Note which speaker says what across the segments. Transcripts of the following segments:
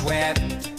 Speaker 1: wet.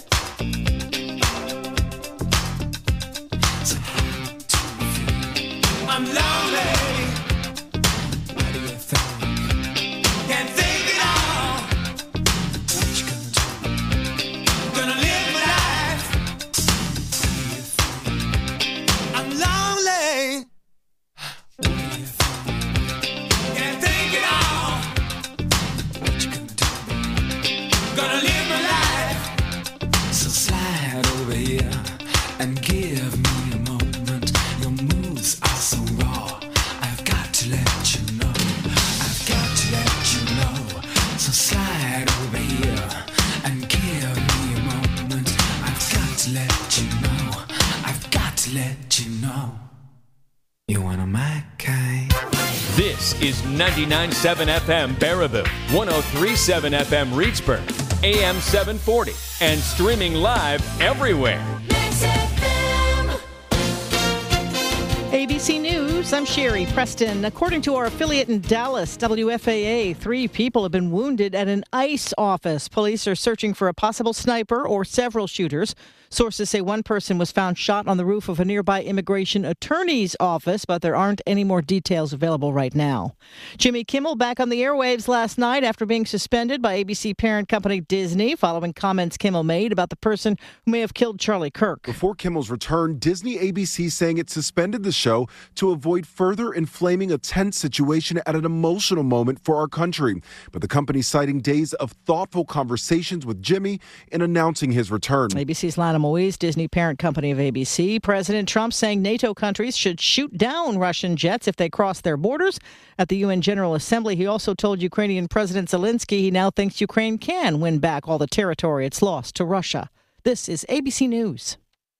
Speaker 1: So how do you feel? I'm lonely. What do you think? Can't think it all. What you gonna do? Gonna live my life. What do you feel? I'm lonely. What do you think? Can't think it all. What you gonna do? Gonna live my life. So slide over here and give me a moment. Your moves are so raw. I've got to let you know. I've got to let you know. So slide over here and give me a moment. I've got to let you know. I've got to let you know. You want my kind?
Speaker 2: This is 99.7 FM Baraboo, 103.7 FM Reedsburg, AM 740, and streaming live everywhere.
Speaker 3: ABC News, I'm Sherry Preston. According to our affiliate in Dallas, WFAA, 3 people have been wounded at an ICE office. Police are searching for a possible sniper or several shooters. Sources say one person was found shot on the roof of a nearby immigration attorney's office, but there aren't any more details available right now. Jimmy Kimmel back on the airwaves last night after being suspended by ABC parent company Disney following comments Kimmel made about the person who may have killed Charlie Kirk.
Speaker 4: Before Kimmel's return, Disney ABC saying it suspended the show to avoid further inflaming a tense situation at an emotional moment for our country. But the company citing days of thoughtful conversations with Jimmy in announcing his return.
Speaker 3: ABC's Lana Moise, Disney parent company of ABC. President Trump saying NATO countries should shoot down Russian jets if they cross their borders. At the UN General Assembly, he also told Ukrainian President Zelensky he now thinks Ukraine can win back all the territory it's lost to Russia. This is ABC News.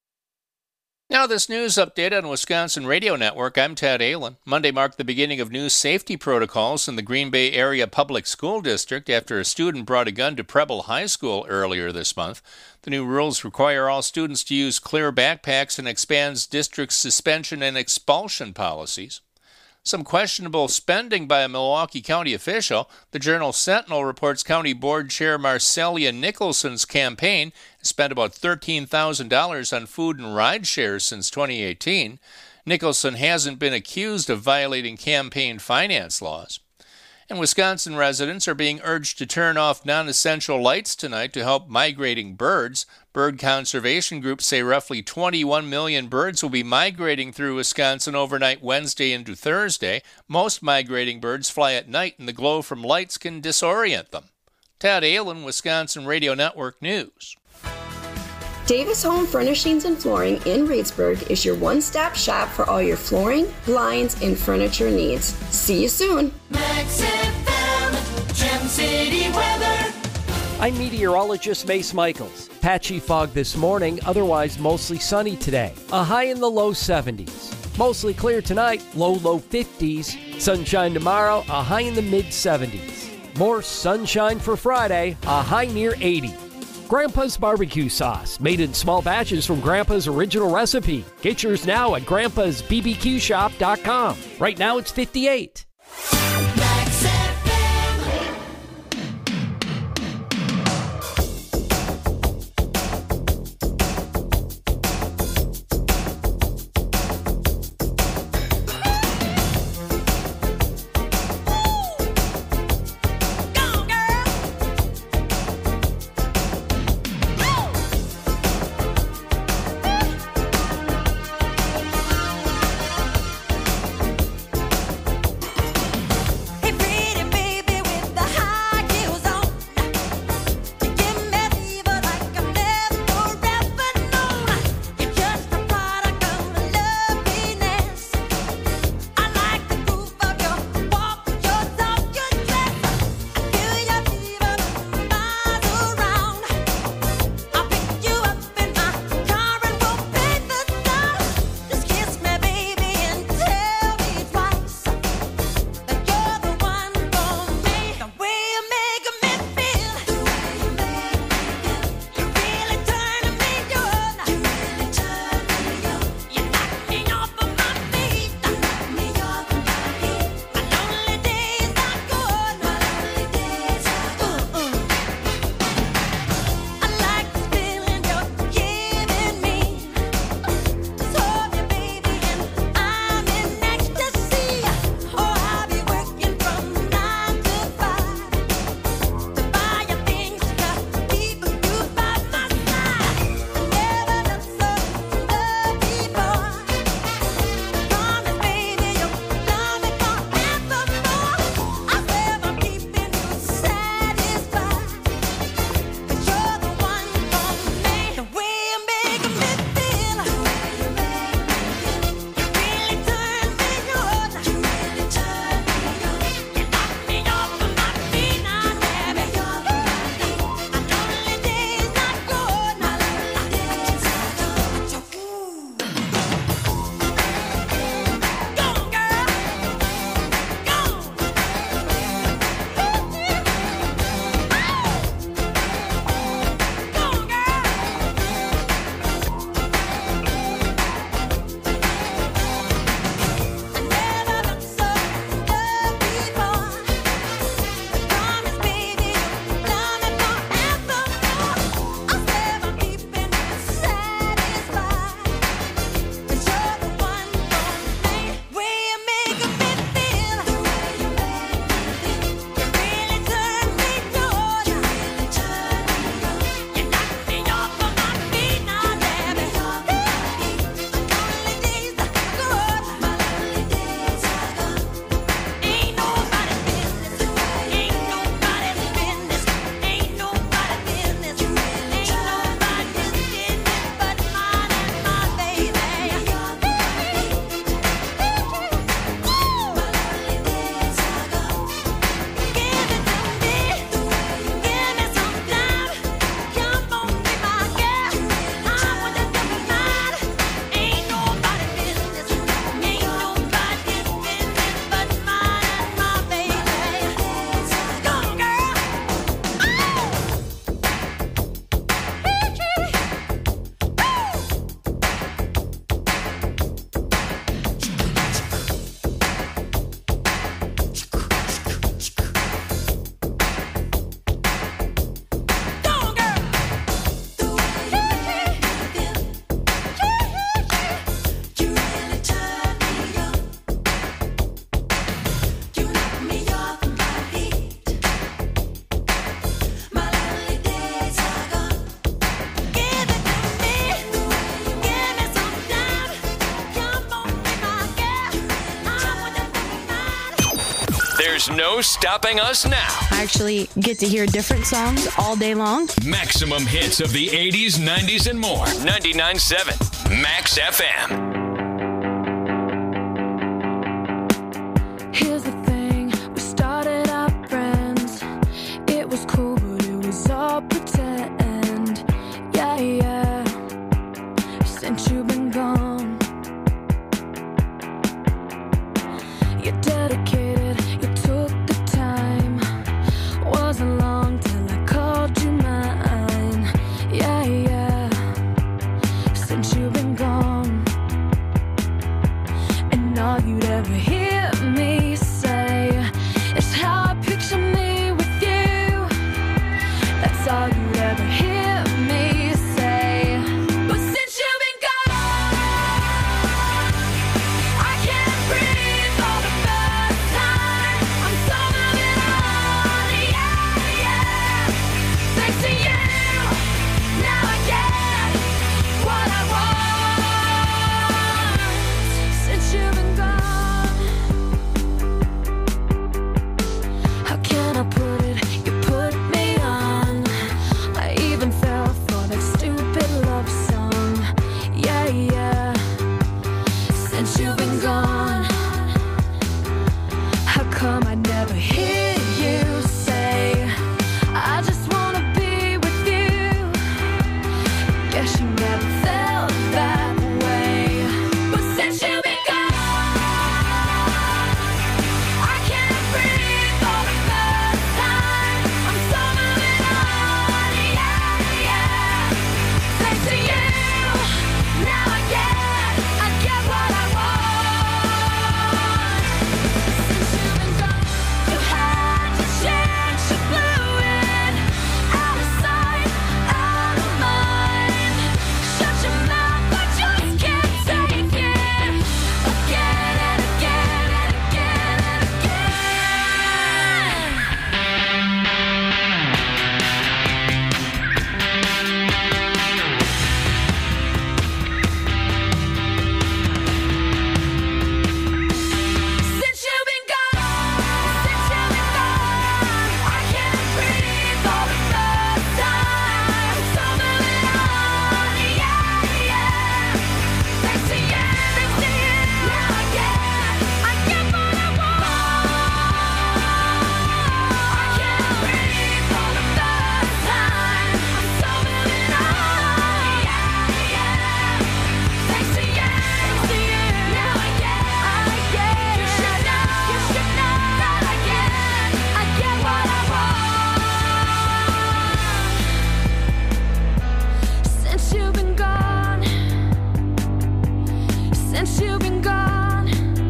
Speaker 5: Now this news update on Wisconsin Radio Network. I'm Tad Aylin. Monday marked the beginning of new safety protocols in the Green Bay Area Public School District after a student brought a gun to Preble High School earlier this month. The new rules require all students to use clear backpacks and expands district suspension and expulsion policies. Some questionable spending by a Milwaukee County official. The Journal Sentinel reports County Board Chair Marcelia Nicholson's campaign has spent about $13,000 on food and ride shares since 2018. Nicholson hasn't been accused of violating campaign finance laws. And Wisconsin residents are being urged to turn off non-essential lights tonight to help migrating birds. Bird conservation groups say roughly 21 million birds will be migrating through Wisconsin overnight Wednesday into Thursday. Most migrating birds fly at night, and the glow from lights can disorient them. Tad Aylin, Wisconsin Radio Network News.
Speaker 6: Davis Home Furnishings and Flooring in Reedsburg is your one-stop shop for all your flooring, blinds, and furniture needs. See you soon.
Speaker 7: Max FM, Gem City weather.
Speaker 8: I'm meteorologist Mace Michaels. Patchy fog this morning, otherwise mostly sunny today. A high in the low 70s. Mostly clear tonight, low 50s. Sunshine tomorrow, a high in the mid 70s. More sunshine for Friday, a high near 80. Grandpa's barbecue sauce, made in small batches from Grandpa's original recipe. Get yours now at grandpa'sbbqshop.com. Right now it's $58.
Speaker 2: There's no stopping us now.
Speaker 9: I actually get to hear different songs all day long.
Speaker 2: Maximum hits of the 80s, 90s, and more. 99.7 Max FM.
Speaker 10: Here's the thing, we started out friends. It was cool, but it was all pretend. Yeah. Since you've been gone, you're dedicated, you took the time. Wasn't long till I called you mine. Yeah. Since you've been gone, and all you'd ever hear me say is how I picture me with you. That's all you'd ever hear me say. But since you've been gone, I can't breathe for the first time. I'm so moving on, yeah. Thanks to you, now I get what I want. Since you've been gone, how can I put it? You put me on. I even fell for that stupid love song. Yeah. Since you've been gone, how come I never hear you say, I just wanna be with you? Guess you never felt that way. But since you've been gone, I can't breathe for the first time. I'm so moving on, yeah. Thanks to you, now I get what I want. Since you've been gone, you had your chance, you blew it. Out of sight, out of mind. Shut your mouth, I just can't take it. Again and again and again and Since you've been gone, I can't breathe for the first time. So moving on, yeah. Thanks to you, now I get what I want. I can't breathe for the first time. I'm so moving on, yeah. Thanks to you, now I get. You should know that I get what I want. Since you've been gone, since you've been gone,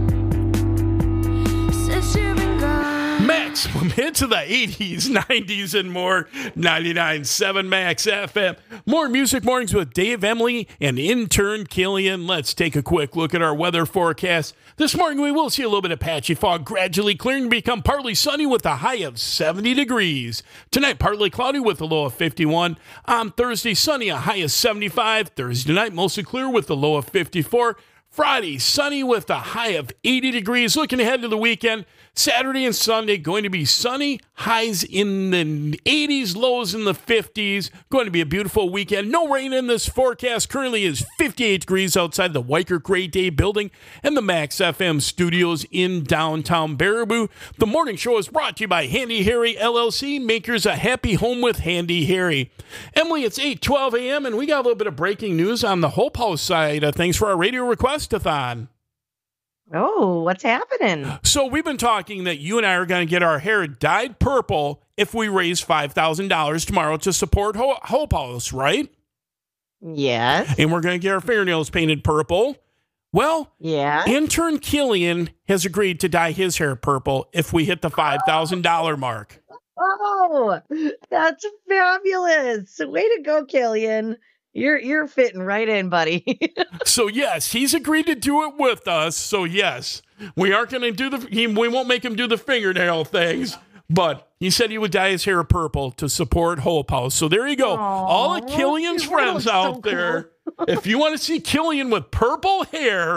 Speaker 10: since you've been gone.
Speaker 11: Maximum hits of the 80s, 90s, and more. 99.7 Max FM. More Music Mornings with Dave, Emily, and intern Killian. Let's take a quick look at our weather forecast. This morning we will see a little bit of patchy fog gradually clearing to become partly sunny with a high of 70 degrees. Tonight, partly cloudy with a low of 51. On Thursday, sunny, a high of 75. Thursday night, mostly clear with a low of 54. Friday, sunny with a high of 80 degrees. Looking ahead to the weekend, Saturday and Sunday, going to be sunny, highs in the 80s, lows in the 50s. Going to be a beautiful weekend. No rain in this forecast. Currently is 58 degrees outside the Weicker Great Day building and the Max FM studios in downtown Baraboo. The morning show is brought to you by Handy Harry LLC, makers a happy home with Handy Harry. Emily, it's 8:12 a.m. and we got a little bit of breaking news on the Hope House side of things for our radio request-a-thon.
Speaker 12: Oh, what's happening?
Speaker 11: So we've been talking that you and I are going to get our hair dyed purple if we raise $5,000 tomorrow to support Hope House, right?
Speaker 12: Yes.
Speaker 11: And we're going to get our fingernails painted purple. Well,
Speaker 12: yeah.
Speaker 11: Intern Killian has agreed to dye his hair purple if we hit the $5,000 mark.
Speaker 12: Oh, that's fabulous. Way to go, Killian. You're fitting right in, buddy.
Speaker 11: So yes, he's agreed to do it with us. So yes, we aren't going to we won't make him do the fingernail things, but he said he would dye his hair purple to support Hope House. So there you go.
Speaker 12: Aww,
Speaker 11: all of Killian's friends out there. If you want to see Killian with purple hair,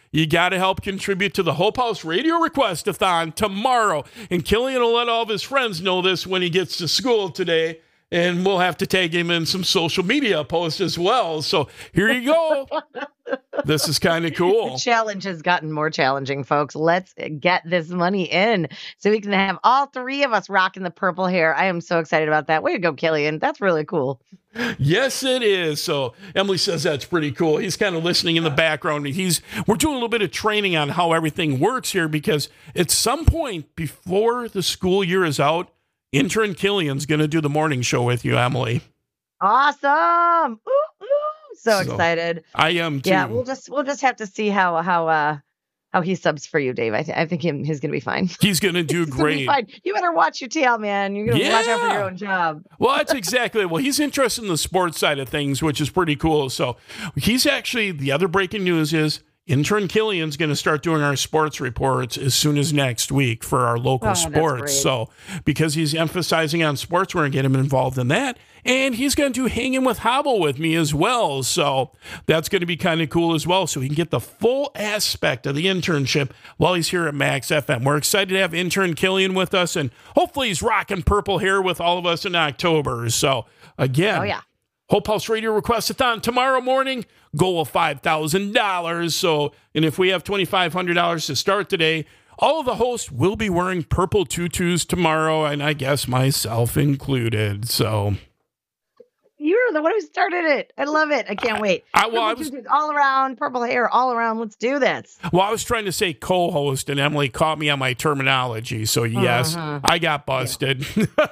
Speaker 11: you got to help contribute to the Hope House Radio Request-a-thon tomorrow. And Killian will let all of his friends know this when he gets to school today. And we'll have to tag him in some social media posts as well. So here you go. This is kind of cool.
Speaker 12: The challenge has gotten more challenging, folks. Let's get this money in so we can have all three of us rocking the purple hair. I am so excited about that. Way to go, Killian. That's really cool.
Speaker 11: Yes, it is. So Emily says that's pretty cool. He's kind of listening in the background. We're doing a little bit of training on how everything works here, because at some point before the school year is out, intern Killian's going to do the morning show with you, Emily.
Speaker 12: Awesome. Ooh, so excited.
Speaker 11: I am too.
Speaker 12: Yeah, we'll just have to see how he subs for you, Dave. I think he's going to be fine.
Speaker 11: He's going to do great.
Speaker 12: Fine. You better watch your tail, man. You're going to watch out for your own job.
Speaker 11: Well, that's exactly. Well, he's interested in the sports side of things, which is pretty cool. So he's actually, the other breaking news is intern Killian's going to start doing our sports reports as soon as next week for our local sports. So because he's emphasizing on sports, we're going to get him involved in that. And he's going to do Hanging with Hobble with me as well. So that's going to be kind of cool as well. So he can get the full aspect of the internship while he's here at Max FM. We're excited to have intern Killian with us. And hopefully he's rocking purple hair with all of us in October. So again, Hope House Radio Request-a-thon tomorrow morning. Goal of $5,000. So, and if we have $2,500 to start today, all of the hosts will be wearing purple tutus tomorrow, and I guess myself included. So
Speaker 12: you're the one who started it. I love it. I can't wait.
Speaker 11: I was
Speaker 12: all around, purple hair, all around. Let's do this.
Speaker 11: Well, I was trying to say co-host, and Emily caught me on my terminology. So yes, I got busted.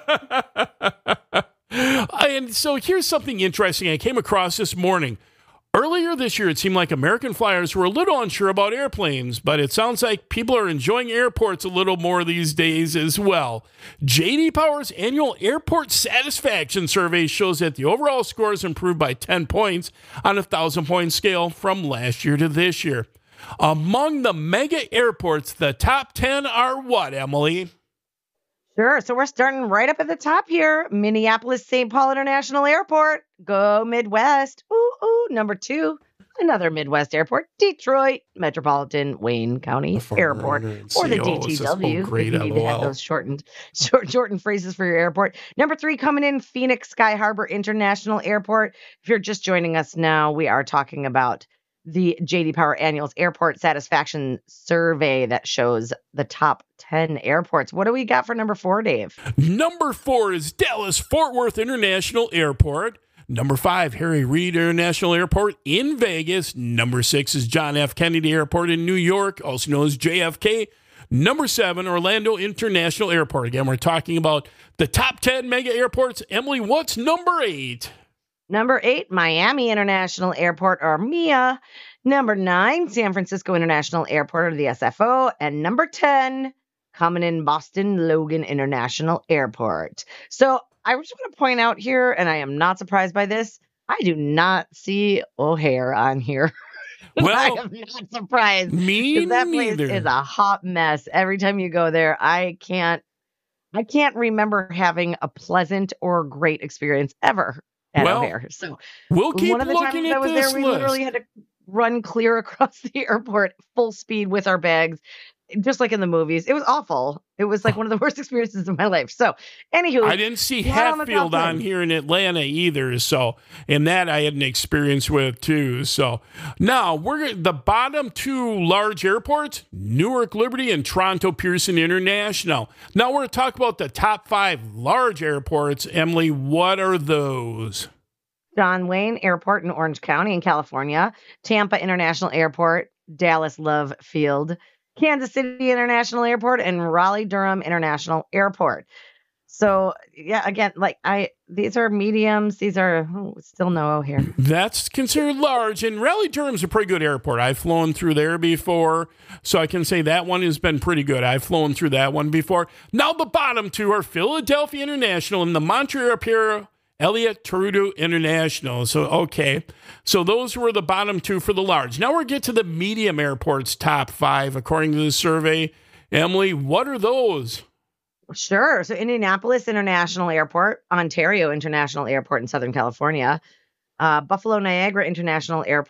Speaker 11: Yeah. And so here's something interesting I came across this morning. Earlier this year, it seemed like American flyers were a little unsure about airplanes, but it sounds like people are enjoying airports a little more these days as well. J.D. Power's annual airport satisfaction survey shows that the overall scores improved by 10 points on a 1,000-point scale from last year to this year. Among the mega airports, the top 10 are what, Emily?
Speaker 12: Sure. So we're starting right up at the top here. Minneapolis St. Paul International Airport. Go Midwest. Ooh. Number 2, another Midwest airport. Detroit Metropolitan Wayne County Airport. Or the DTW. If you need to have those shortened phrases for your airport. Number 3 coming in, Phoenix Sky Harbor International Airport. If you're just joining us now, we are talking about the J.D. Power Annual Airport Satisfaction Survey that shows the top 10 airports. What do we got for number 4, Dave?
Speaker 11: Number 4 is Dallas-Fort Worth International Airport. Number 5, Harry Reid International Airport in Vegas. Number 6 is John F. Kennedy Airport in New York, also known as JFK. Number 7, Orlando International Airport. Again, we're talking about the top 10 mega airports. Emily, what's number 8?
Speaker 12: Number 8, Miami International Airport, or MIA. Number 9, San Francisco International Airport, or the SFO. And number 10, coming in, Boston Logan International Airport. So I just want to point out here, and I am not surprised by this, I do not see O'Hare on here.
Speaker 11: Well,
Speaker 12: I am not surprised.
Speaker 11: Me
Speaker 12: that
Speaker 11: neither.
Speaker 12: Place is a hot mess. Every time you go there, I can't remember having a pleasant or great experience ever at O'Hare. So
Speaker 11: we'll keep
Speaker 12: one of the
Speaker 11: looking
Speaker 12: times
Speaker 11: at
Speaker 12: I was
Speaker 11: this
Speaker 12: there, we
Speaker 11: list.
Speaker 12: literally had to run clear across the airport full speed with our bags, just like in the movies. It was awful. It was like one of the worst experiences of my life. So, anywho,
Speaker 11: I didn't see Hatfield on here in Atlanta either. So, and that I had an experience with too. So, now we're the bottom 2 large airports: Newark Liberty and Toronto Pearson International. Now we're going to talk about the top 5 large airports. Emily, what are those?
Speaker 12: John Wayne Airport in Orange County in California, Tampa International Airport, Dallas Love Field, Kansas City International Airport, and Raleigh-Durham International Airport. So, yeah, again, these are mediums. These are still no O'Hare.
Speaker 11: That's considered large, and Raleigh-Durham's a pretty good airport. I've flown through there before, so I can say that one has been pretty good. I've flown through that one before. Now the bottom 2 are Philadelphia International and the Montreal Elliott Trudeau International. So, okay. So those were the bottom 2 for the large. Now we'll get to the medium airports top 5, according to the survey. Emily, what are those?
Speaker 12: Sure. So Indianapolis International Airport, Ontario International Airport in Southern California, Buffalo Niagara International Airport,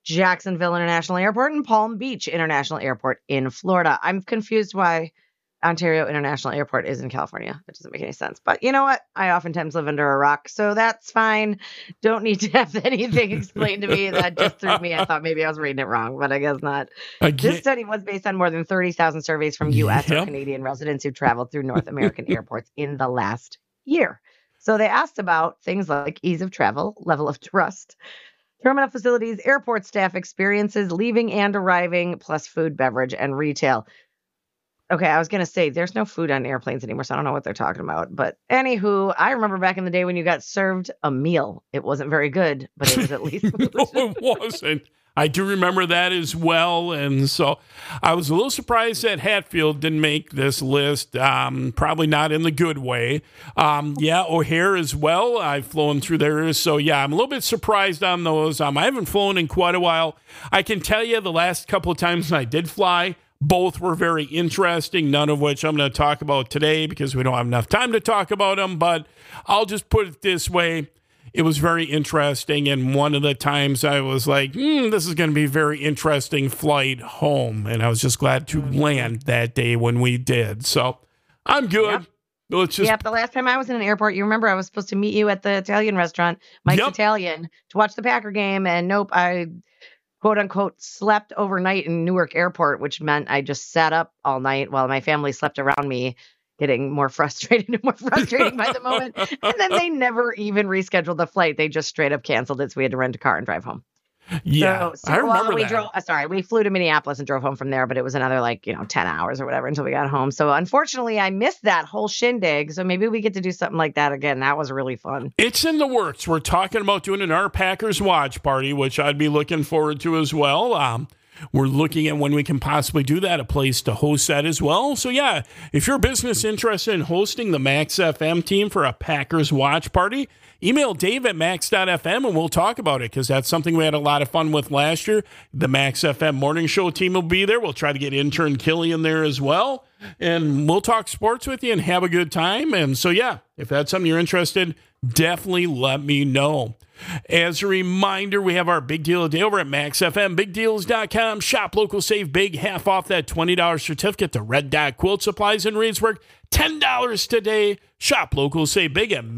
Speaker 12: Jacksonville International Airport, and Palm Beach International Airport in Florida. I'm confused why Ontario International Airport is in California. That doesn't make any sense. But you know what? I oftentimes live under a rock, so that's fine. Don't need to have anything explained to me. That just threw me. I thought maybe I was reading it wrong, but I guess not. This study was based on more than 30,000 surveys from U.S. or Canadian residents who traveled through North American airports in the last year. So they asked about things like ease of travel, level of trust, terminal facilities, airport staff experiences, leaving and arriving, plus food, beverage, and retail. Okay, I was going to say there's no food on airplanes anymore, so I don't know what they're talking about. But anywho, I remember back in the day when you got served a meal. It wasn't very good, but it was at least
Speaker 11: No, it wasn't. I do remember that as well. And so I was a little surprised that Hatfield didn't make this list. Probably not in the good way. O'Hare as well. I've flown through there. So, yeah, I'm a little bit surprised on those. I haven't flown in quite a while. I can tell you the last couple of times I did fly, both were very interesting, none of which I'm going to talk about today because we don't have enough time to talk about them. But I'll just put it this way. It was very interesting, and one of the times I was like, this is going to be a very interesting flight home, and I was just glad to land that day when we did. So I'm good.
Speaker 12: Yep. The last time I was in an airport, you remember I was supposed to meet you at the Italian restaurant, Mike's Italian, to watch the Packer game, and nope, I quote-unquote slept overnight in Newark Airport, which meant I just sat up all night while my family slept around me, getting more frustrated and more frustrating by the moment. And then they never even rescheduled the flight. They just straight up canceled it. So we had to rent a car and drive home.
Speaker 11: Yeah, I remember
Speaker 12: that. We flew to Minneapolis and drove home from there, but it was another 10 hours or whatever until we got home. So unfortunately, I missed that whole shindig. So maybe we get to do something like that again. That was really fun.
Speaker 11: It's in the works. We're talking about doing our Packers watch party, which I'd be looking forward to as well. We're looking at when we can possibly do that, a place to host that as well. So, yeah, if your business interested in hosting the Max FM team for a Packers watch party, email Dave at max.fm and we'll talk about it because that's something we had a lot of fun with last year. The Max FM morning show team will be there. We'll try to get intern Killian there as well. And we'll talk sports with you and have a good time. And so, yeah, if that's something you're interested in, definitely let me know. As a reminder, we have our big deal of the day over at MaxFMBigDeals.com. Shop local, save big, half off that $20 certificate to Red Dot Quilt Supplies in Reedsburg. $10 today. Shop local, save big at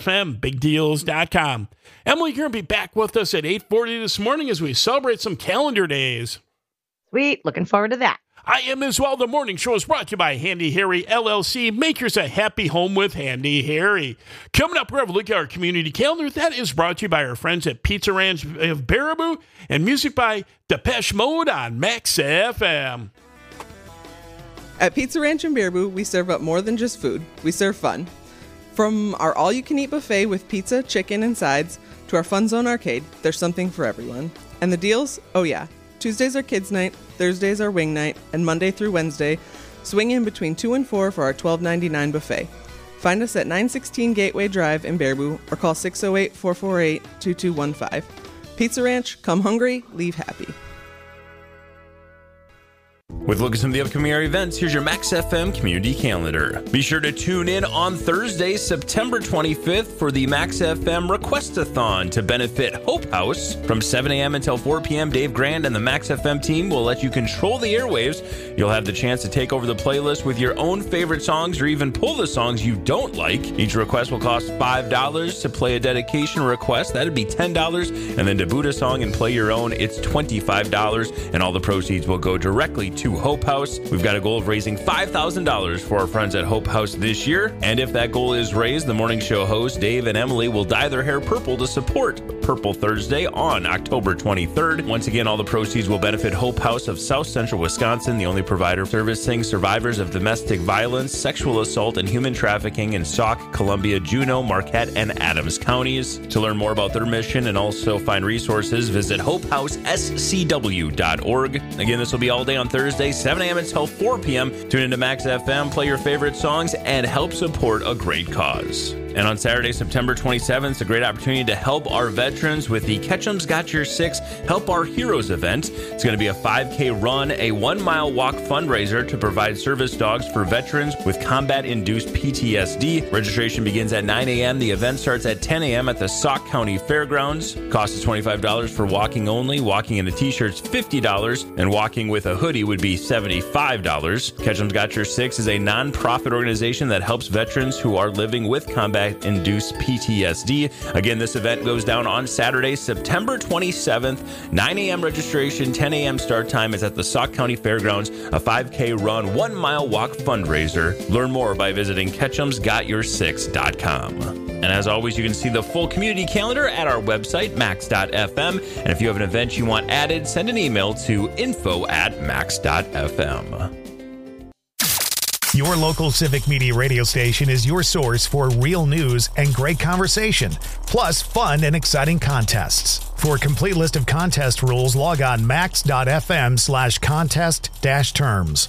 Speaker 11: MaxFMBigDeals.com. Emily, you're going to be back with us at 8:40 this morning as we celebrate some calendar days.
Speaker 12: Sweet. Looking forward to that.
Speaker 11: I am as well. The morning show is brought to you by Handy Harry LLC. Makers a happy home with Handy Harry. Coming up, we're going to look at our community calendar. That is brought to you by our friends at Pizza Ranch of Baraboo and music by Depeche Mode on Max FM.
Speaker 13: At Pizza Ranch in Baraboo, we serve up more than just food. We serve fun. From our all-you-can-eat buffet with pizza, chicken, and sides to our Fun Zone arcade, there's something for everyone. And the deals? Oh yeah. Tuesdays are kids' night, Thursdays are wing night, and Monday through Wednesday, swing in between 2 and 4 for our $12.99 buffet. Find us at 916 Gateway Drive in Baraboo or call 608-448-2215. Pizza Ranch, come hungry, leave happy.
Speaker 14: With a look at some of the upcoming area events, here's your Max FM community calendar. Be sure to tune in on Thursday, September 25th for the Max FM Request-a-thon to benefit Hope House. From 7 a.m. until 4 p.m., Dave Grand and the Max FM team will let you control the airwaves. You'll have the chance to take over the playlist with your own favorite songs or even pull the songs you don't like. Each request will cost $5 to play a dedication request. That'd be $10. And then to boot a song and play your own, it's $25. And all the proceeds will go directly to Hope House. We've got a goal of raising $5,000 for our friends at Hope House this year. And if that goal is raised, the morning show hosts, Dave and Emily, will dye their hair purple to support Purple Thursday on October 23rd. Once again, all the proceeds will benefit Hope House of South Central Wisconsin, the only provider servicing survivors of domestic violence, sexual assault, and human trafficking in Sauk, Columbia, Juneau, Marquette, and Adams counties. To learn more about their mission and also find resources, visit hopehousescw.org. Again, this will be all day on Thursday, 7 a.m. until 4 p.m. Tune into Max FM, play your favorite songs, and help support a great cause. And on Saturday, September 27th, it's a great opportunity to help our veterans with the Ketchum's Got Your Six Help Our Heroes event. It's going to be a 5K run, a 1-mile walk fundraiser to provide service dogs for veterans with combat-induced PTSD. Registration begins at 9 a.m. The event starts at 10 a.m. at the Sauk County Fairgrounds. Cost is $25 for walking only. Walking in a t-shirt's $50, and walking with a hoodie would be $75. Ketchum's Got Your Six is a non-profit organization that helps veterans who are living with combat-induced PTSD. Again, this event goes down on Saturday, September 27th, 9 a.m. registration, 10 a.m. start time. Is at the Sauk County Fairgrounds, a 5K run, 1-mile walk fundraiser. Learn more by visiting ketchumsgotyoursix.com. And as always, you can see the full community calendar at our website, max.fm. And if you have an event you want added, send an email to info@max.fm.
Speaker 15: Your local Civic Media radio station is your source for real news and great conversation, plus fun and exciting contests. For a complete list of contest rules, log on max.fm/contest-terms.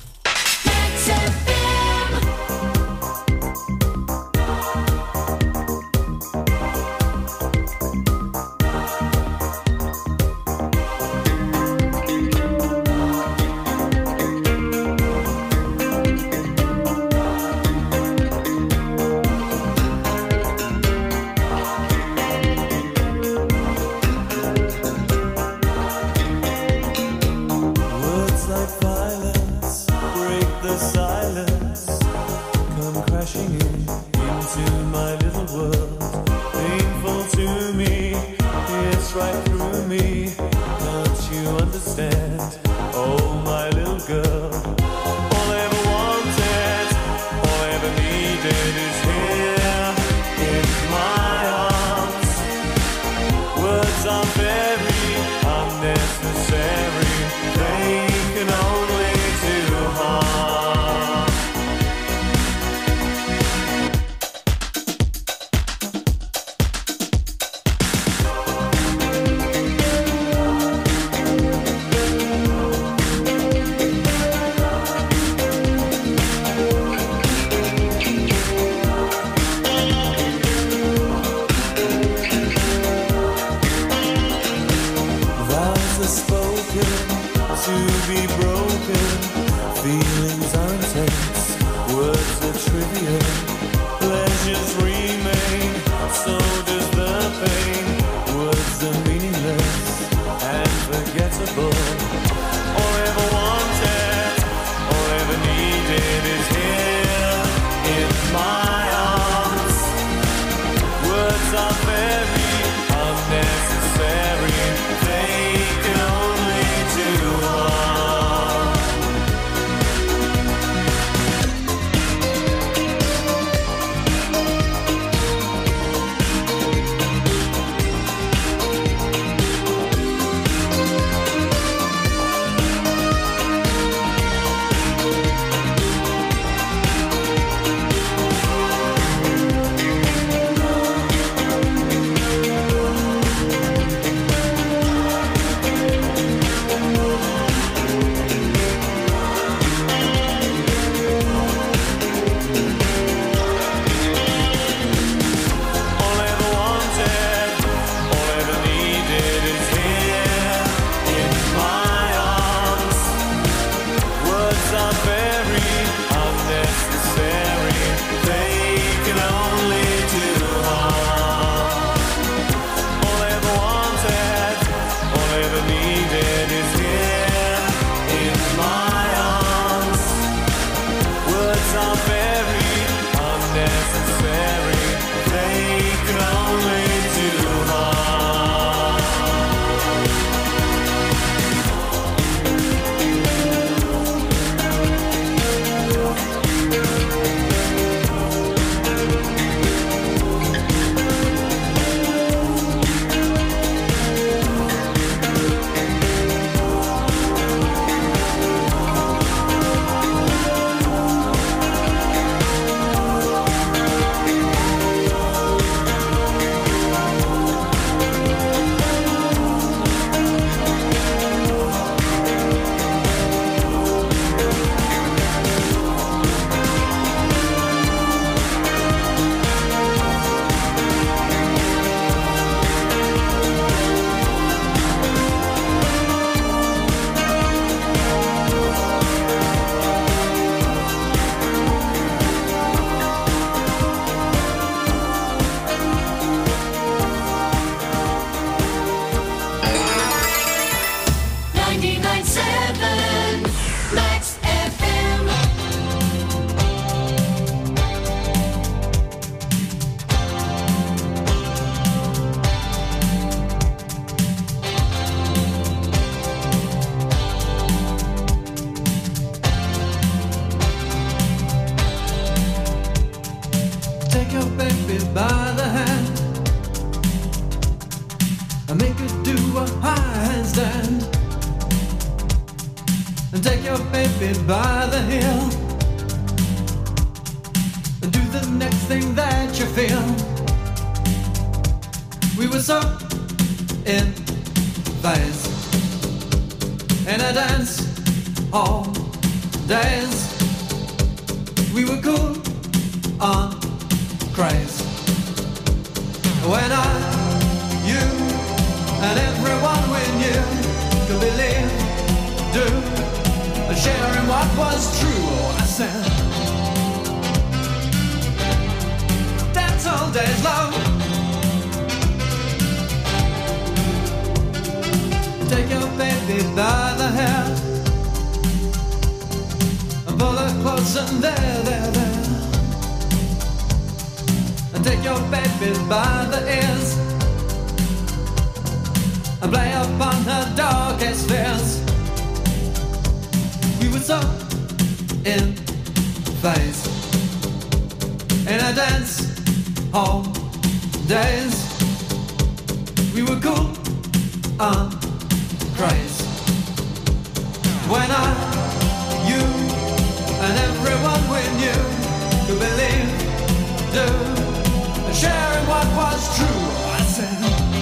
Speaker 1: Unnecessary, they can only do harm. and make her do a handstand, and take your baby by the heel, and do the next thing that you feel. We were so in phase in a dance all days. We were cool on craze. When you and everyone we knew could believe, do, and share in what was true. Oh, I said, dance all days long. Take your baby by the hair and pull her close and there. And take your baby by the ears and play upon her darkest fears. We were so in phase in a dance hall days. We were cool on craze. When you and everyone we knew could believe, do, and share in what was true. I said,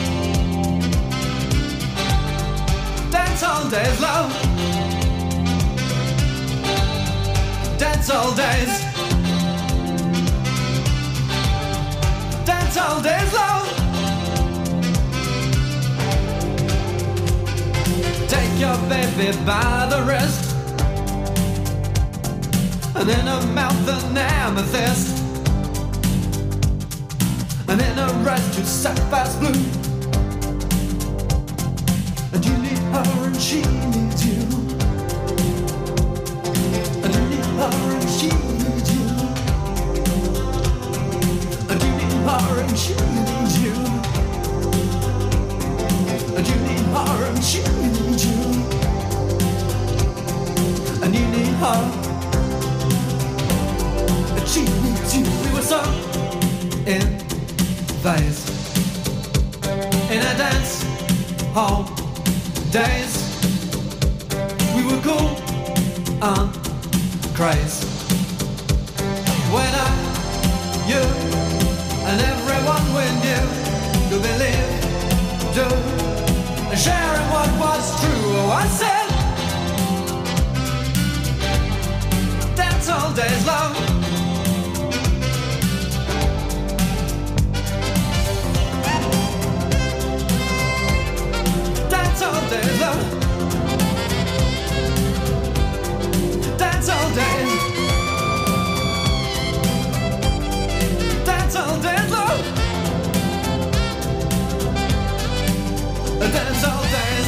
Speaker 1: dance all days, love. Dance all days. Dance all days, love. Take your baby by the wrist, and in her mouth an amethyst, and in her eyes two sapphire's blue. And you need her and she needs you, and you need her and she needs you, and you need her and she needs you, and you need her and she needs you, and you need her and she needs you. We were so in phase in a dance hall days. We were cool on craze. When you and everyone we knew could believe, do, and share in what was true. Oh, I said, dance all days, love. Dance all days, love. Dance all days. Dance all days, love. Dance all days.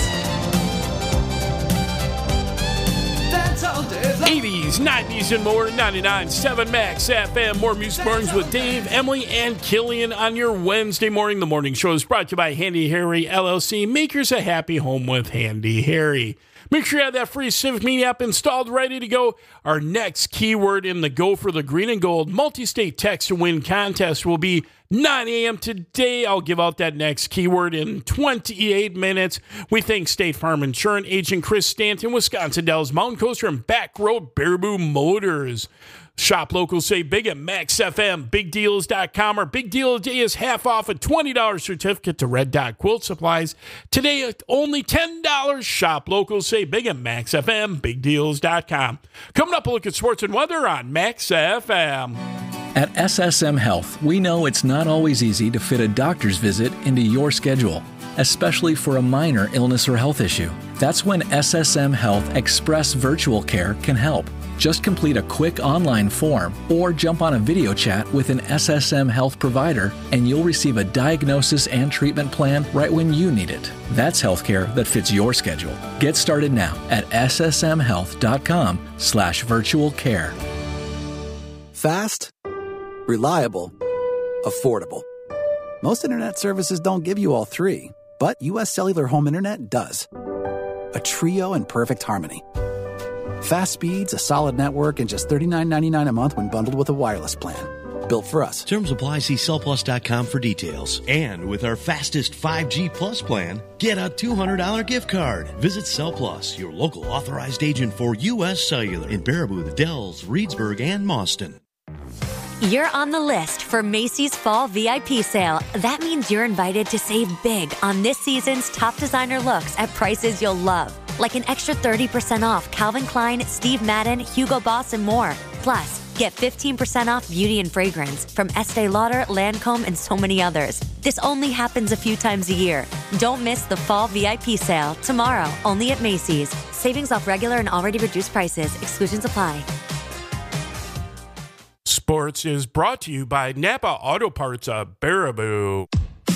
Speaker 1: Dance all days, love.
Speaker 11: 80s, 90s, and more. 99.7 Max FM. More Music Mornings with Dave, Emily, and Killian on your Wednesday morning. The morning show is brought to you by Handy Harry LLC. Makers a happy home with Handy Harry. Make sure you have that free Civic Media app installed, ready to go. Our next keyword in the Go for the Green and Gold multi-state text to win contest will be 9 a.m. today. I'll give out that next keyword in 28 minutes. We thank State Farm Insurance Agent Chris Stanton, Wisconsin Dells Mountain Coaster, and Back Road Baraboo Motors. Shop local, save big at MaxFM, BigDeals.com. Our big deal of the day is half off a $20 certificate to Red Dot Quilt Supplies. Today, at only $10. Shop local, save big at MaxFM, BigDeals.com. Coming up, a look at sports and weather on MaxFM.
Speaker 16: At SSM Health, we know it's not always easy to fit a doctor's visit into your schedule, especially for a minor illness or health issue. That's when SSM Health Express Virtual Care can help. Just complete a quick online form or jump on a video chat with an SSM Health provider and you'll receive a diagnosis and treatment plan right when you need it. That's healthcare that fits your schedule. Get started now at ssmhealth.com/virtual care.
Speaker 17: Fast, reliable, affordable. Most internet services don't give you all three, but U.S. Cellular Home Internet does. A trio in perfect harmony. Fast speeds, a solid network, and just $39.99 a month when bundled with a wireless plan. built for us.
Speaker 18: Terms apply. See cellplus.com for details. And with our fastest 5G Plus plan, get a $200 gift card. Visit CellPlus, your local authorized agent for U.S. Cellular in Baraboo, Dells, Reedsburg, and Mauston.
Speaker 19: You're on the list for Macy's Fall VIP Sale. That means you're invited to save big on this season's top designer looks at prices you'll love. Like an extra 30% off Calvin Klein, Steve Madden, Hugo Boss, and more. Plus, get 15% off beauty and fragrance from Estee Lauder, Lancome, and so many others. This only happens a few times a year. Don't miss the Fall VIP Sale tomorrow, only at Macy's. Savings off regular and already reduced prices. Exclusions apply.
Speaker 11: Sports is brought to you by Napa Auto Parts of Baraboo.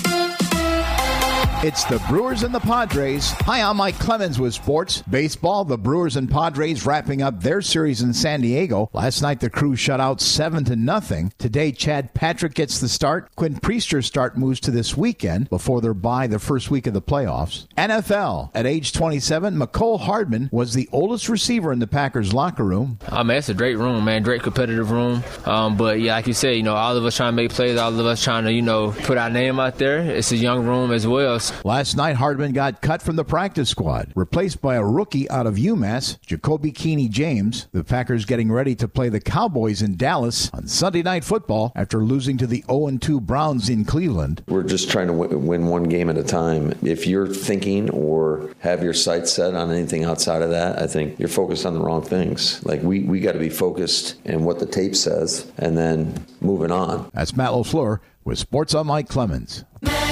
Speaker 20: It's the Brewers and the Padres. Hi, I'm Mike Clemens with sports. Baseball, the Brewers and Padres wrapping up their series in San Diego. Last night, the Crew shut out 7-0. Today, Chad Patrick gets the start. Quinn Priester's start moves to this weekend before their bye the first week of the playoffs. NFL. At age 27, McCole Hardman was the oldest receiver in the Packers locker room.
Speaker 21: Man, it's a great room, man. Great competitive room. But, yeah, like you said, all of us trying to make plays, all of us trying to, put our name out there. It's a young room as well.
Speaker 20: Last night, Hardman got cut from the practice squad, replaced by a rookie out of UMass, Jacoby Keeney James. The Packers getting ready to play the Cowboys in Dallas on Sunday Night Football after losing to the 0-2 Browns in Cleveland.
Speaker 22: We're just trying to win one game at a time. If you're thinking or have your sights set on anything outside of that, I think you're focused on the wrong things. Like we got to be focused in what the tape says and then moving on.
Speaker 20: That's Matt LaFleur with Sports on Mike Clemens.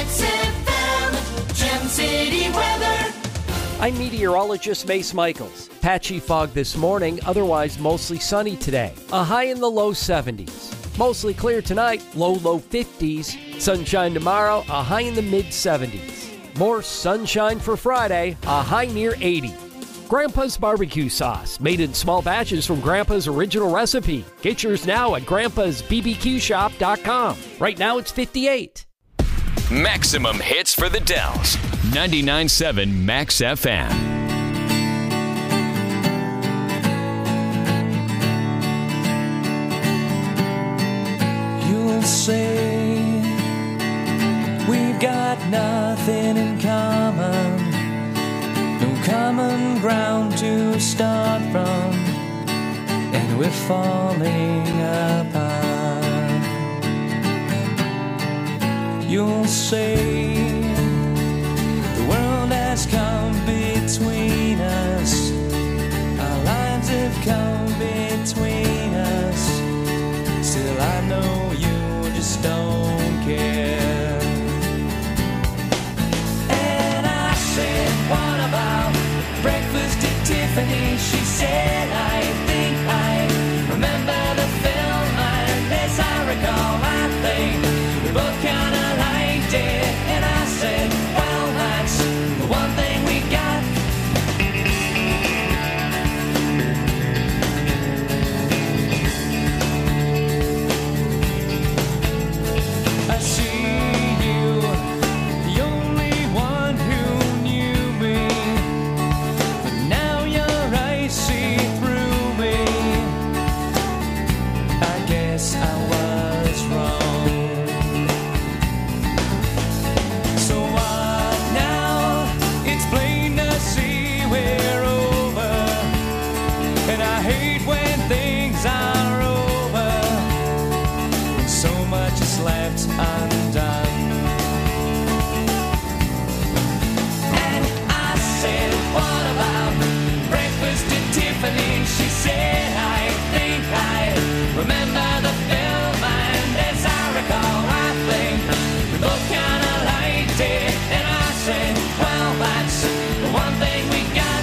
Speaker 7: City weather.
Speaker 8: I'm meteorologist Mace Michaels. Patchy fog this morning, otherwise mostly sunny today. A high in the low 70s. Mostly clear tonight, low 50s. Sunshine tomorrow, a high in the mid 70s. More sunshine for Friday, a high near 80. Grandpa's barbecue sauce, made in small batches from Grandpa's original recipe. Get yours now at grandpa'sbbqshop.com. Right now it's 58.
Speaker 2: Maximum hits for the Dells. 99.7 Max FM.
Speaker 1: You'll say we've got nothing in common, no common ground to start from, and we're falling apart. You'll say the world has come between us, our lines have come between us. Still I know you just don't care. And I said, what about breakfast at Tiffany? She said, I think I remember the film, and as I recall, I think we both kind of liked it. And I said, well, that's the one thing we got. I see you, the only one who knew me, but now your eyes see through me. I guess I was wrong. So what now? It's plain to see we're over, and I hate when things are over, when so much is left undone. And I said, what about breakfast at Tiffany? She said, I think I remember the film, and as I recall, I think we both kind of liked it. And I said, well, that's the one thing we got.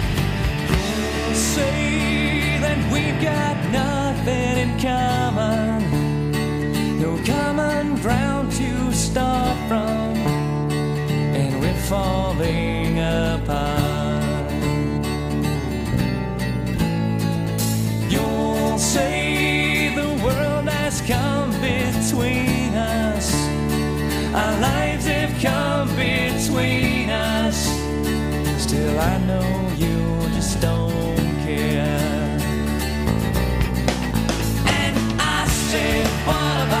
Speaker 1: Say that we've got nothing in common, no common ground to start from, and we're falling apart. You'll say the world has come between us, our lives have come between us. Still I know you just don't care. And I said, what about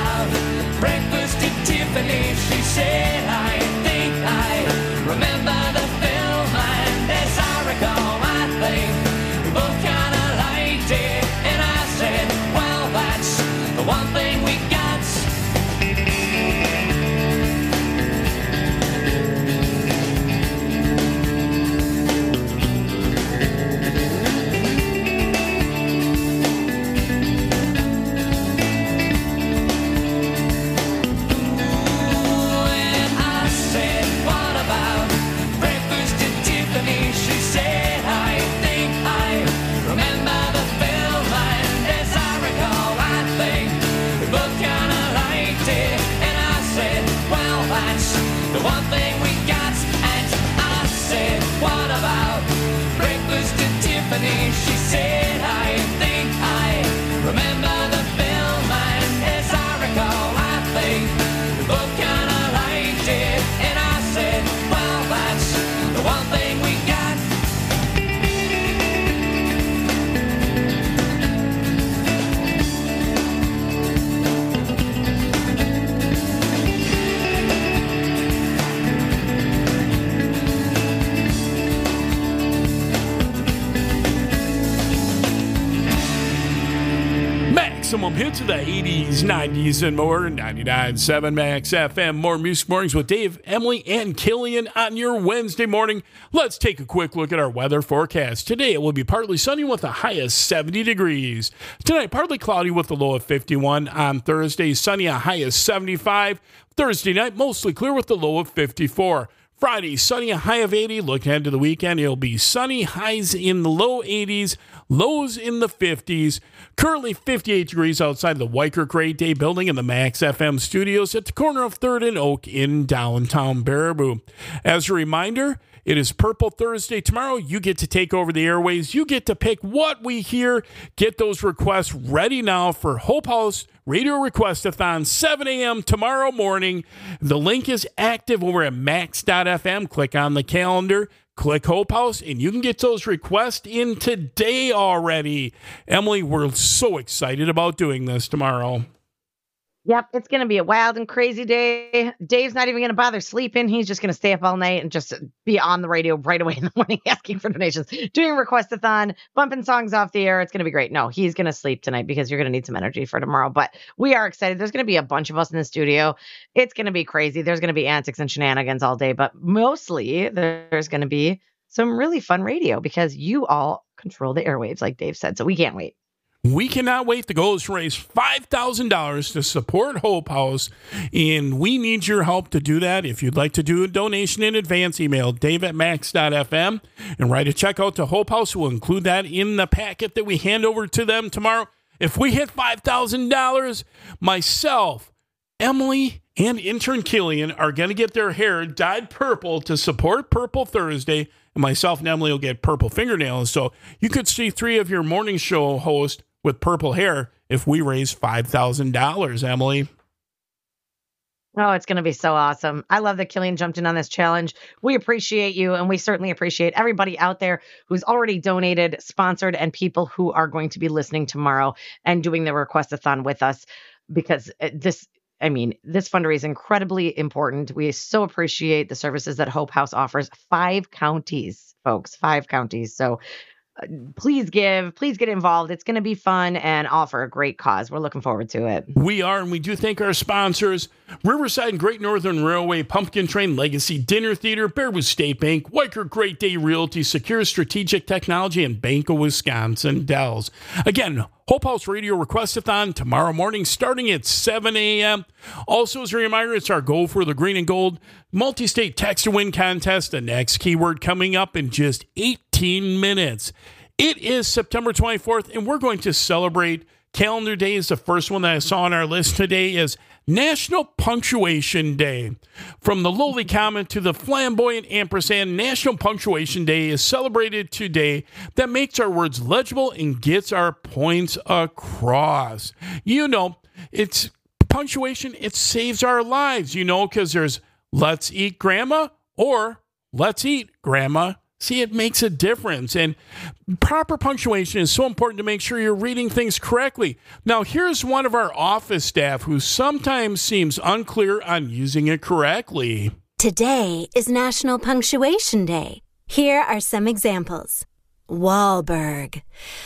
Speaker 1: Stephanie, she said, I think I remember the film, and as I recall, I think we both kind of liked it. And I said, well, that's the one thing we got.
Speaker 11: Maximum hits of the 80s, 90s, and more. 99.7 Max FM. More Music Mornings with Dave, Emily, and Killian on your Wednesday morning. Let's take a quick look at our weather forecast. Today it will be partly sunny with a high of 70 degrees. Tonight, partly cloudy with a low of 51. On Thursday, sunny, a high of 75. Thursday night, mostly clear with a low of 54. Friday, sunny, a high of 80. Looking ahead to the weekend, it'll be sunny, highs in the low 80s, lows in the 50s. Currently 58 degrees outside the Weicker Great Day building in the Max FM studios at the corner of 3rd and Oak in downtown Baraboo. As a reminder, it is Purple Thursday tomorrow. You get to take over the airways. You get to pick what we hear. Get those requests ready now for Hope House Radio Request-a-thon, 7 a.m. tomorrow morning. The link is active over at max.fm. Click on the calendar. Click Hope House, and you can get those requests in today already. Emily, we're so excited about doing this tomorrow.
Speaker 12: Yep, it's going to be a wild and crazy day. Dave's not even going to bother sleeping. He's just going to stay up all night and just be on the radio right away in the morning asking for donations, doing Request-a-thon, bumping songs off the air. It's going to be great. No, he's going to sleep tonight because you're going to need some energy for tomorrow. But we are excited. There's going to be a bunch of us in the studio. It's going to be crazy. There's going to be antics and shenanigans all day. But mostly there's going to be some really fun radio because you all control the airwaves, like Dave said. So we can't wait.
Speaker 11: We cannot wait. The goal is to raise $5,000 to support Hope House, and we need your help to do that. If you'd like to do a donation in advance, email dave@max.fm and write a check out to Hope House. We'll include that in the packet that we hand over to them tomorrow. If we hit $5,000, myself, Emily, and intern Killian are going to get their hair dyed purple to support Purple Thursday, and myself and Emily will get purple fingernails. So you could see 3 of your morning show hosts with purple hair if we raise $5,000, Emily.
Speaker 12: Oh, it's going to be so awesome. I love that Killian jumped in on this challenge. We appreciate you, and we certainly appreciate everybody out there who's already donated, sponsored, and people who are going to be listening tomorrow and doing the Request-a-thon with us, because this fundraiser is incredibly important. We so appreciate the services that Hope House offers. 5 counties, folks, 5 counties. So please get involved. It's going to be fun and all for a great cause. We're looking forward to it.
Speaker 11: We are, and we do thank our sponsors: Riverside and Great Northern Railway, Pumpkin Train Legacy Dinner Theater, Baraboo State Bank, Weicker Great Day Realty, Secure Strategic Technology, and Bank of Wisconsin Dells. Again, Hope House Radio Request-a-thon tomorrow morning starting at 7 a.m. Also, as a reminder, it's our Go for the Green and Gold multi-state text-to-win contest. The next keyword coming up in just 18 minutes. It is September 24th, and we're going to celebrate calendar days. The first one that I saw on our list today is National Punctuation Day. From the lowly comment to the flamboyant ampersand, National Punctuation Day is celebrated today. That makes our words legible and gets our points across. You know, it's punctuation. It saves our lives, because there's let's eat grandma or let's eat grandma. See, it makes a difference, and proper punctuation is so important to make sure you're reading things correctly. Now, here's one of our office staff who sometimes seems unclear on using it correctly.
Speaker 3: Today is National Punctuation Day. Here are some examples. Wahlberg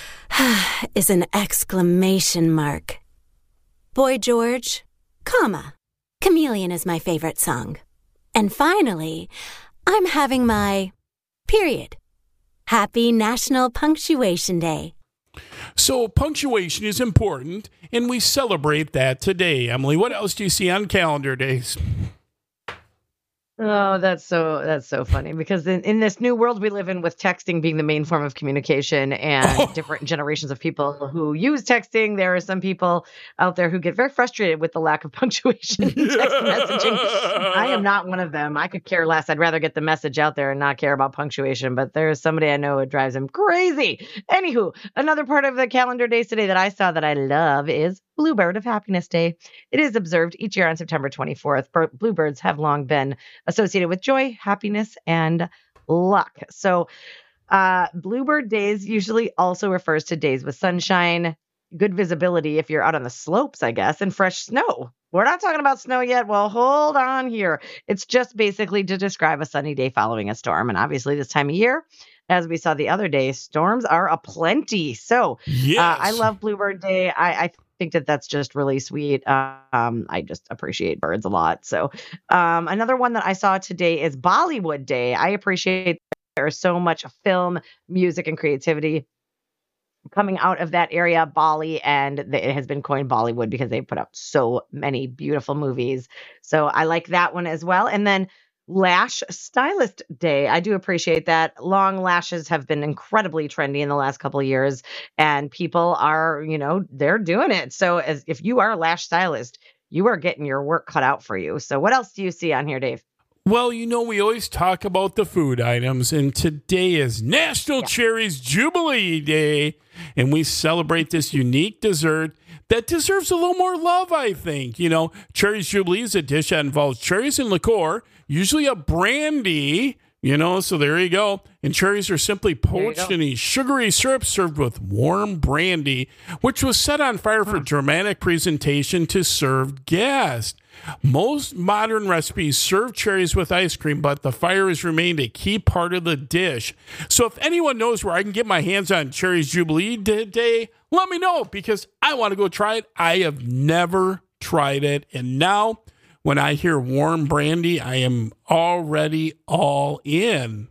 Speaker 3: is an exclamation mark. Boy George, comma. Chameleon is my favorite song. And finally, I'm having my period. Happy National Punctuation Day.
Speaker 11: So punctuation is important, and we celebrate that today. Emily, what else do you see on calendar days?
Speaker 12: Oh, that's so funny because in this new world we live in with texting being the main form of communication and different generations of people who use texting, there are some people out there who get very frustrated with the lack of punctuation in text messaging. I am not one of them. I could care less. I'd rather get the message out there and not care about punctuation, but there's somebody I know it drives him crazy. Anywho, another part of the calendar days today that I saw that I love is Bluebird of Happiness Day. It is observed each year on September 24th. Bluebirds have long been associated with joy, happiness, and luck. So Bluebird days usually also refers to days with sunshine, good visibility if you're out on the slopes, I guess, and fresh snow. We're not talking about snow yet. Well, hold on here. It's just basically to describe a sunny day following a storm. And obviously this time of year, as we saw the other day, storms are aplenty. So I love Bluebird Day. I think that that's just really sweet. I just appreciate birds a lot. So another one that I saw today is Bollywood Day. I appreciate there's so much film, music, and creativity coming out of that area, Bali, and it has been coined Bollywood because they put out so many beautiful movies. So I like that one as well. And then Lash Stylist Day. I do appreciate that. Long lashes have been incredibly trendy in the last couple of years, and people are, they're doing it. So if you are a lash stylist, you are getting your work cut out for you. So what else do you see on here, Dave?
Speaker 11: Well, we always talk about the food items, and today is National Cherries Jubilee Day, and we celebrate this unique dessert that deserves a little more love, I think. Cherries Jubilee is a dish that involves cherries and liqueur, usually a brandy, so there you go. And cherries are simply poached in a sugary syrup served with warm brandy, which was set on fire for dramatic presentation to serve guests. Most modern recipes serve cherries with ice cream, but the fire has remained a key part of the dish. So if anyone knows where I can get my hands on Cherries Jubilee Day, let me know because I want to go try it. I have never tried it. And now when I hear warm brandy, I am already all in.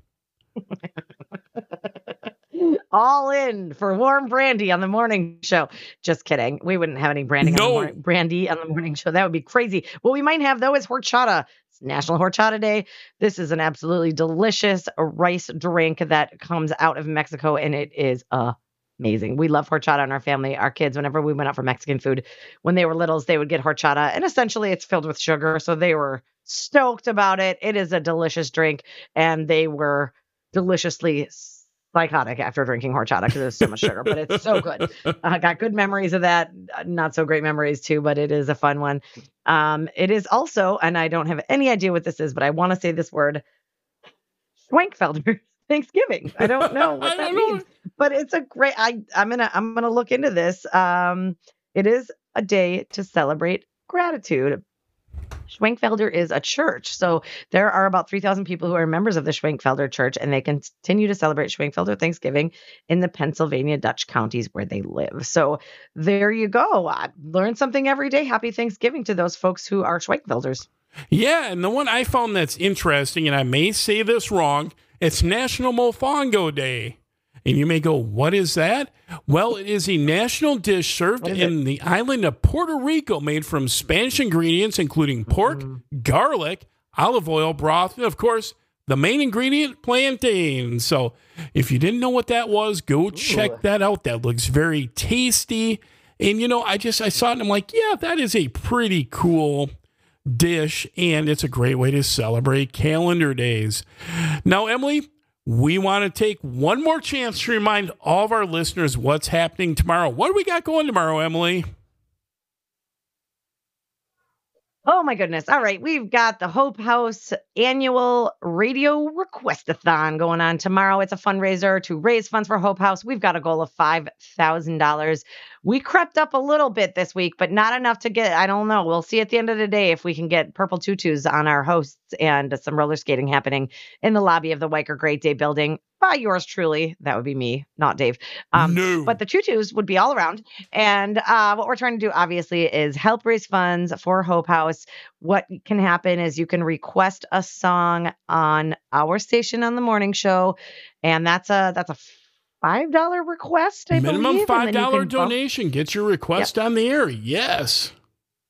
Speaker 12: All in for warm brandy on the morning show. Just kidding. We wouldn't have any brandy on the morning show. That would be crazy. What we might have, though, is horchata. It's National Horchata Day. This is an absolutely delicious rice drink that comes out of Mexico, and it is amazing. We love horchata in our family. Our kids, whenever we went out for Mexican food, when they were littles, they would get horchata, and essentially it's filled with sugar, so they were stoked about it. It is a delicious drink, and they were deliciously psychotic after drinking horchata because there's so much sugar, but it's so good. I got good memories of that. Not so great memories too, but it is a fun one. It is also, and I don't have any idea what this is, but I want to say this word, Schwenkfelder Thanksgiving. I don't know what that means, but it's a great, I'm going to look into this. It is a day to celebrate gratitude. Schwenkfelder is a church. So there are about 3,000 people who are members of the Schwenkfelder Church, and they continue to celebrate Schwenkfelder Thanksgiving in the Pennsylvania Dutch counties where they live. So there you go. I learn something every day. Happy Thanksgiving to those folks who are Schwenkfelders.
Speaker 11: Yeah, and the one I found that's interesting, and I may say this wrong, it's National Mofongo Day. And you may go, what is that? Well, it is a national dish served in the island of Puerto Rico made from Spanish ingredients, including pork, garlic, olive oil, broth, and, of course, the main ingredient, plantain. So if you didn't know what that was, go check that out. That looks very tasty. And, I saw it and I'm like, yeah, that is a pretty cool dish, and it's a great way to celebrate calendar days. Now, Emily, we want to take one more chance to remind all of our listeners what's happening tomorrow. What do we got going tomorrow, Emily?
Speaker 12: Oh, my goodness. All right. We've got the Hope House annual radio request-a-thon going on tomorrow. It's a fundraiser to raise funds for Hope House. We've got a goal of $5,000. We crept up a little bit this week, but not enough to get, I don't know. We'll see at the end of the day if we can get purple tutus on our hosts and some roller skating happening in the lobby of the Weicker Great Day building by yours truly. That would be me, not Dave. No. But the tutus would be all around. And what we're trying to do, obviously, is help raise funds for Hope House. What can happen is you can request a song on our station on the morning show. And that's a $5 request, I
Speaker 11: Minimum
Speaker 12: believe.
Speaker 11: $5 donation. Get your request on the air. Yes.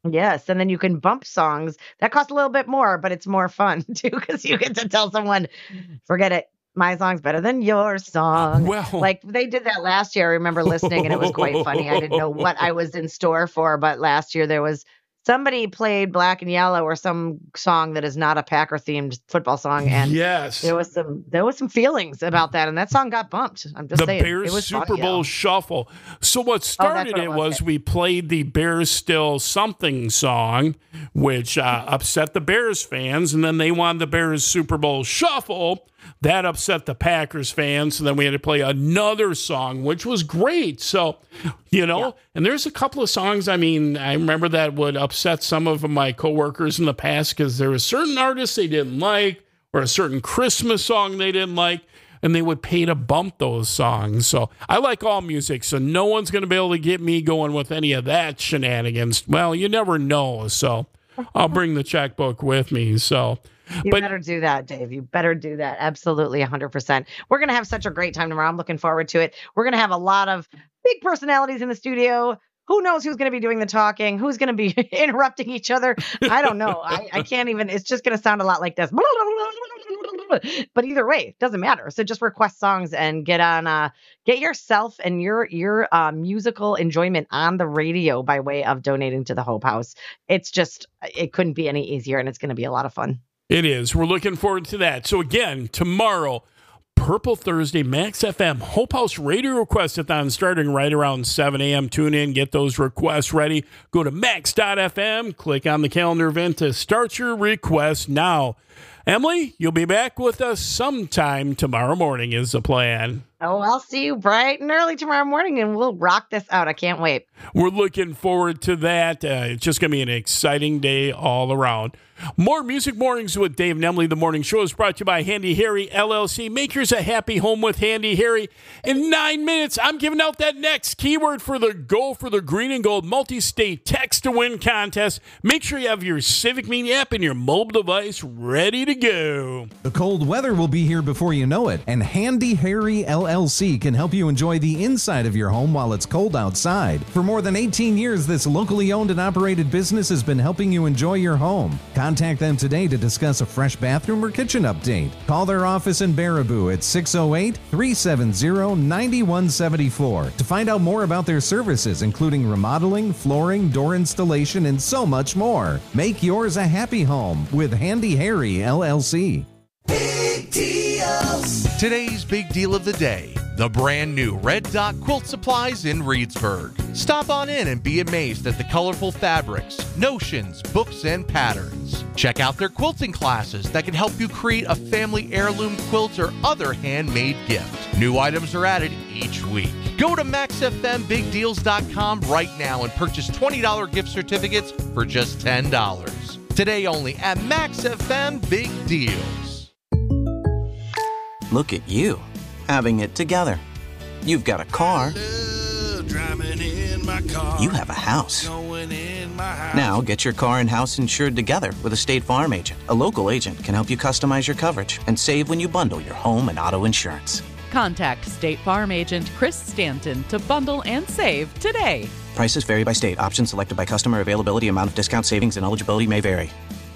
Speaker 12: Yes, and then you can bump songs. That costs a little bit more, but it's more fun too because you get to tell someone, forget it. My song's better than your song.
Speaker 11: Well,
Speaker 12: like they did that last year. I remember listening and it was quite funny. I didn't know what I was in store for, but last year there was somebody played Black and Yellow or some song that is not a Packer themed football song. And
Speaker 11: yes,
Speaker 12: there was some feelings about that. And that song got bumped. I'm just saying.
Speaker 11: The Bears
Speaker 12: it was
Speaker 11: Super
Speaker 12: funny,
Speaker 11: Bowl
Speaker 12: though.
Speaker 11: Shuffle. So what started it was we played the Bears Still Something song, which upset the Bears fans. And then they wanted the Bears Super Bowl Shuffle. That upset the Packers fans. So then we had to play another song, which was great. So, and there's a couple of songs, I remember that would upset some of my coworkers in the past because there were certain artists they didn't like or a certain Christmas song they didn't like, and they would pay to bump those songs. So I like all music, so no one's going to be able to get me going with any of that shenanigans. Well, you never know, so I'll bring the checkbook with me, so...
Speaker 12: You better do that, Dave. You better do that. Absolutely, 100%. We're going to have such a great time tomorrow. I'm looking forward to it. We're going to have a lot of big personalities in the studio. Who knows who's going to be doing the talking? Who's going to be interrupting each other? I don't know. I can't even. It's just going to sound a lot like this. But either way, it doesn't matter. So just request songs and get yourself and your musical enjoyment on the radio by way of donating to the Hope House. It couldn't be any easier, and it's going to be a lot of fun.
Speaker 11: It is. We're looking forward to that. So again, tomorrow, Purple Thursday, Max FM, Hope House Radio Request-a-thon starting right around 7 a.m. Tune in, get those requests ready. Go to max.fm, click on the calendar event to start your request now. Emily, you'll be back with us sometime tomorrow morning is the plan.
Speaker 12: Oh, I'll see you bright and early tomorrow morning, and we'll rock this out. I can't wait.
Speaker 11: We're looking forward to that. It's just going to be an exciting day all around. More Music Mornings with Dave and Emily. The morning show is brought to you by Handy Harry LLC. Make yours a happy home with Handy Harry. In 9 minutes, I'm giving out that next keyword for the Go for the Green and Gold multi-state text-to-win contest. Make sure you have your Civic Mini app and your mobile device ready to go.
Speaker 4: The cold weather will be here before you know it, and Handy Harry LLC can help you enjoy the inside of your home while it's cold outside. For more than 18 years, this locally owned and operated business has been helping you enjoy your home. Contact them today to discuss a fresh bathroom or kitchen update. Call their office in Baraboo at 608-370-9174 to find out more about their services, including remodeling, flooring, door installation, and so much more. Make yours a happy home with Handy Harry LLC.
Speaker 5: Big deals. Today's big deal of the day. The brand new Red Dot Quilt Supplies in Reedsburg. Stop on in and be amazed at the colorful fabrics, notions, books, and patterns. Check out their quilting classes that can help you create a family heirloom quilt or other handmade gift. New items are added each week. Go to MaxFMBigDeals.com right now and purchase $20 gift certificates for just $10. Today only at Max FM Big Deals.
Speaker 23: Look at you, having it together. You've got a car. You have a house. Now get your car and house insured together with a State Farm agent. A local agent can help you customize your coverage and save when you bundle your home and auto insurance.
Speaker 24: Contact State Farm agent Chris Stanton to bundle and save today.
Speaker 23: Prices vary by state. Options selected by customer. Availability, amount of discount, savings, and eligibility may vary.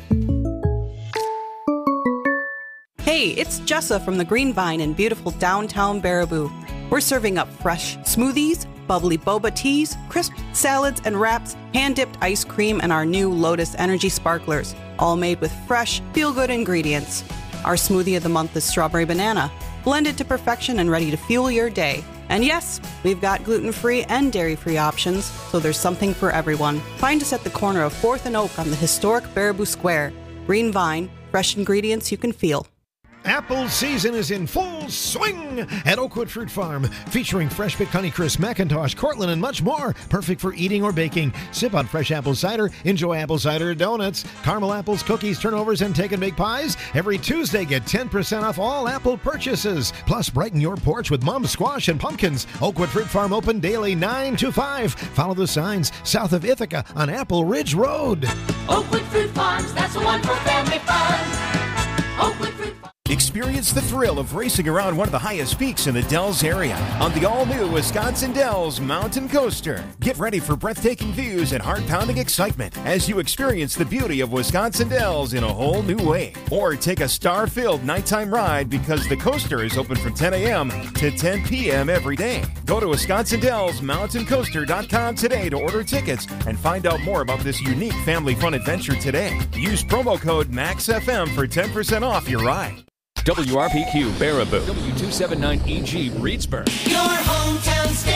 Speaker 25: Hey, it's Jessa from the Green Vine in beautiful downtown Baraboo. We're serving up fresh smoothies, bubbly boba teas, crisp salads and wraps, hand-dipped ice cream, and our new Lotus Energy Sparklers, all made with fresh, feel-good ingredients. Our smoothie of the month is strawberry banana, blended to perfection and ready to fuel your day. And yes, we've got gluten-free and dairy-free options, so there's something for everyone. Find us at the corner of 4th and Oak on the historic Baraboo Square. Green Vine, fresh ingredients you can feel.
Speaker 26: Apple season is in full swing at Oakwood Fruit Farm, featuring fresh picked Honeycrisp, Macintosh, Cortland, and much more. Perfect for eating or baking. Sip on fresh apple cider. Enjoy apple cider donuts, caramel apples, cookies, turnovers, and take and bake pies. Every Tuesday, get 10% off all apple purchases. Plus, brighten your porch with mum squash and pumpkins. Oakwood Fruit Farm open daily 9 to 5. Follow the signs south of Ithaca on Apple Ridge Road.
Speaker 7: Oakwood Fruit Farms, that's the one for family fun. Oakwood Fruit Farms.
Speaker 6: experience the thrill of racing around one of the highest peaks in the Dells area on the all-new Wisconsin Dells Mountain Coaster. Get ready for breathtaking views and heart-pounding excitement as you experience the beauty of Wisconsin Dells in a whole new way. Or take a star-filled nighttime ride because the coaster is open from 10 a.m. to 10 p.m. every day. Go to WisconsinDellsMountainCoaster.com today to order tickets and find out more about this unique family fun adventure today. Use promo code MAXFM for 10% off your ride.
Speaker 2: WRPQ Baraboo, W279EG Reedsburg.
Speaker 7: Your hometown